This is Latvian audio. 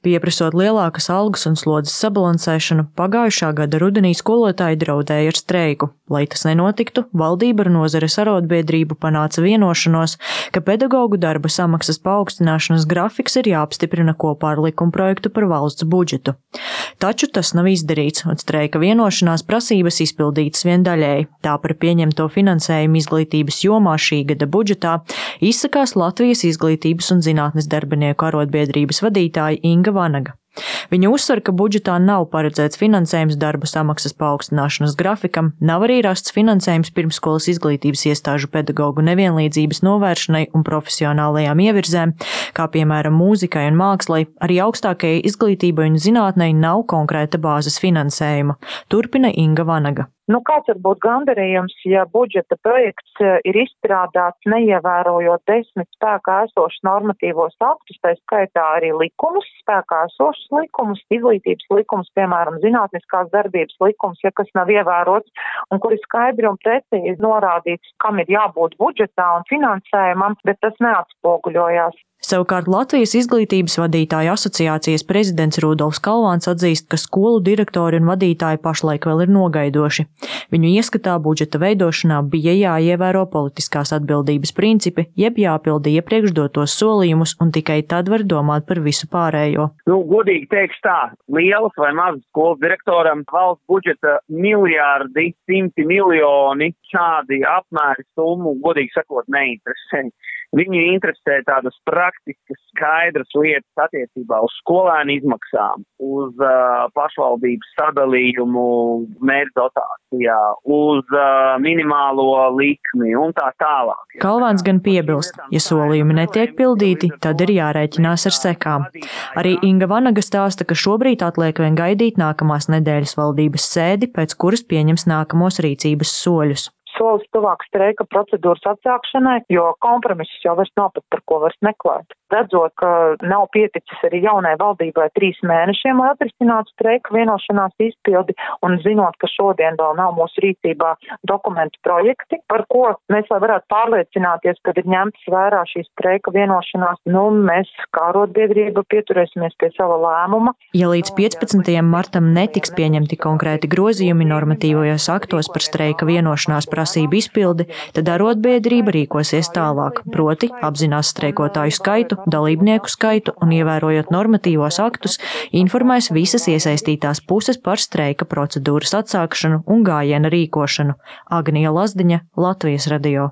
Pieprasot lielākas algas un slodzes sabalansēšanu, pagājušā gada rudenī skolotāji draudēja ar streiku. Lai tas nenotiktu, valdība ar nozares arotbiedrību panāca vienošanos, ka pedagogu darba samaksas paaugstināšanas grafiks ir jāapstiprina kopā ar likumprojektu par valsts budžetu. Taču tas nav izdarīts, un streika vienošanās prasības izpildītas vien daļēji. Tā par pieņemto finansējumu izglītības jomā šī gada budžetā izsakās Latvijas izglītības un zinātnes darbinieku arotbiedrības vadītāja Inga Vanaga. Viņa uzsver, ka budžetā nav paredzēts finansējums darba samaksas paaugstināšanas grafikam, nav arī rasts finansējums pirmsskolas izglītības iestāžu pedagogu nevienlīdzības novēršanai un profesionālajām ievirzēm, kā piemēram mūzikai un mākslai, arī augstākajai izglītībai un zinātnei nav konkrēta bāzes finansējuma. Turpina Inga Vanaga. Kāds var būt gandarījums, ja budžeta projekts ir izstrādāts neievērojot 10 spēkā esošus normatīvos aktus, tā skaitā arī likumus, spēkā esošus likumus, izglītības likumus, piemēram, zinātniskās darbības likums, ja kas nav ievērots, un kur ir skaidri un precīzi norādīts, kam ir jābūt budžetā un finansējumam, bet tas neatspoguļojās. Savukārt Latvijas izglītības vadītāju asociācijas prezidents Rudolfs Kalvāns atzīst, ka skolu direktori un vadītāji pašlaik vēl ir nogaidoši. Viņu ieskatā budžeta veidošanā bija jāievēro politiskās atbildības principi, jeb jāpilda iepriekš dotos solījumus, un tikai tad var domāt par visu pārējo. Godīgi teikšu tā, lielas vai mazas skolas direktoram valsts budžeta miljardi, 100 miljoni, šādi apmēri summu, godīgi sakot, neinteresē. Viņu interesē tādas praktiskas, skaidras lietas attiecībā uz skolēnu izmaksām, uz pašvaldības sadalījumu mērķu dotācijā, uz minimālo likmi un tā tālāk. Kalvāns gan piebilst, ja solījumi netiek pildīti, tad ir jārēķinās ar sekām. Arī Inga Vanaga stāsta, ka šobrīd atliek vien gaidīt nākamās nedēļas valdības sēdi, pēc kuras pieņems nākamos rīcības soļus. Solis tuvāk streika procedūras atsākšanai, jo kompromiss jau vairs nav pat par ko vairs meklēt. Redzot, ka nav pieticis arī jaunai valdībai 3 mēnešiem, lai atrisinātu streika vienošanās izpildi, un zinot, ka šodien vēl nav mūsu rīcībā dokumentu projekti, par ko mēs lai varētu pārliecināties, kad ir ņemtas vērā šī streika vienošanās, mēs kā arotbiedrība pieturēsimies pie sava lēmuma. Ja līdz 15. martam netiks pieņemti konkrēti grozījumi normatīvajos aktos par streika vienošanās prasību izpildi, tad arotbiedrība rīkosies tālāk, proti apzinās streikotāju skaitu, dalībnieku skaitu un, ievērojot normatīvos aktus, informēs visas iesaistītās puses par streika procedūras atsākšanu un gājiena rīkošanu. Agnija Lazdiņa, Latvijas radio.